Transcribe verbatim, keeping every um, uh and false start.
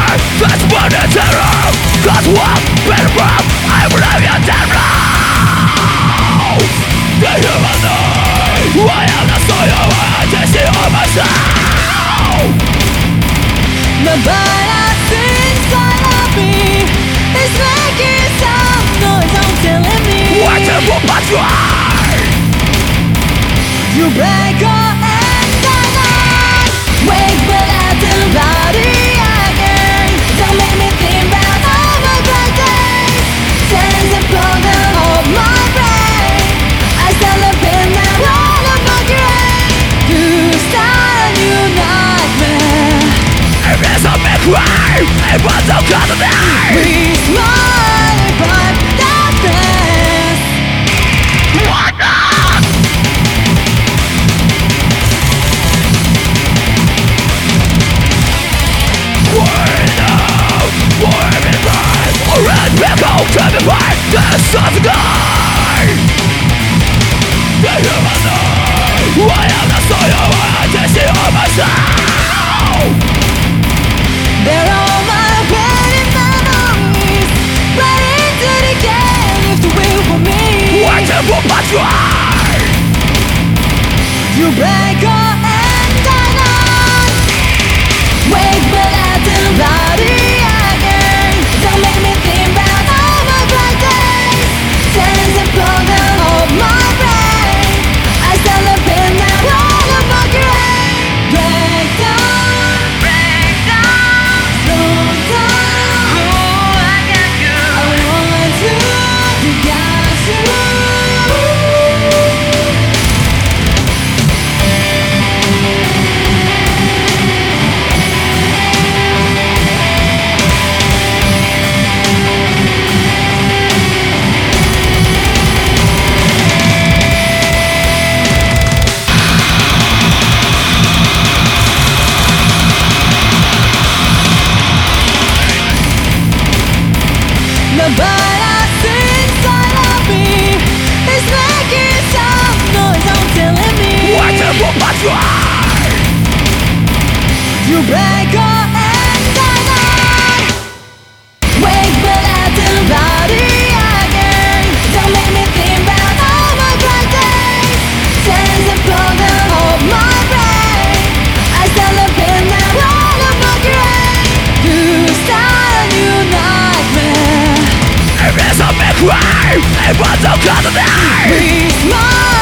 That's what the terror God's walk, better from I believe your terror The human need I am the soul of my identity of myself The bias inside of me is making some noise, I'm telling me Waiting for patrol You break your hands and I wake but I tell body again Don't make me think about all my bad days Sense the problem of my brain I stand up in that all of my grain You start a new nightmare If it's a big crime It was so good to me We smile upon darkness What the To be part this of the guy The human need I am the soul of my identity of myself They're all my wedding memories Right into the game if the will for me Waiting for patrol You break your hands and on Wake but at the body again Don't make me think about all my bad days Sense the problem of my brain I stand up in that all of my grain Break down, break down, slow down Oh, I got you I want to, you got you The bias inside of me is making some noise, I'm telling me Waiting for patrol You break your hands and I wake but at the body again Don't make me think about all my bad days Sense the problem of my brain I stand up in that all of my grain You start a new nightmare If it's a big crime It was so good to me We smile